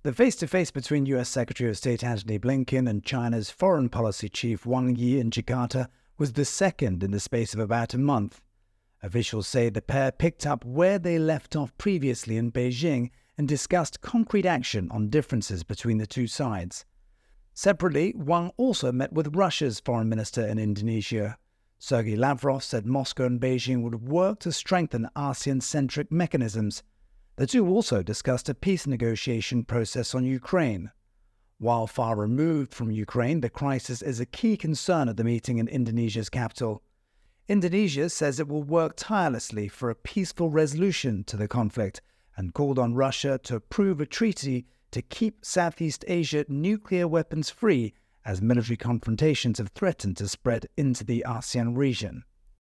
The face-to-face between U.S. Secretary of State Antony Blinken and China's foreign policy chief Wang Yi in Jakarta was the second in the space of about a month. Officials say the pair picked up where they left off previously in Beijing and discussed concrete action on differences between the two sides. Separately, Wang also met with Russia's foreign minister in Indonesia. Sergei Lavrov said Moscow and Beijing would work to strengthen ASEAN-centric mechanisms. The two also discussed a peace negotiation process on Ukraine. While far removed from Ukraine, the crisis is a key concern at the meeting in Indonesia's capital. Indonesia says it will work tirelessly for a peaceful resolution to the conflict and called on Russia to approve a treaty to keep Southeast Asia nuclear weapons free as military confrontations have threatened to spread into the ASEAN region.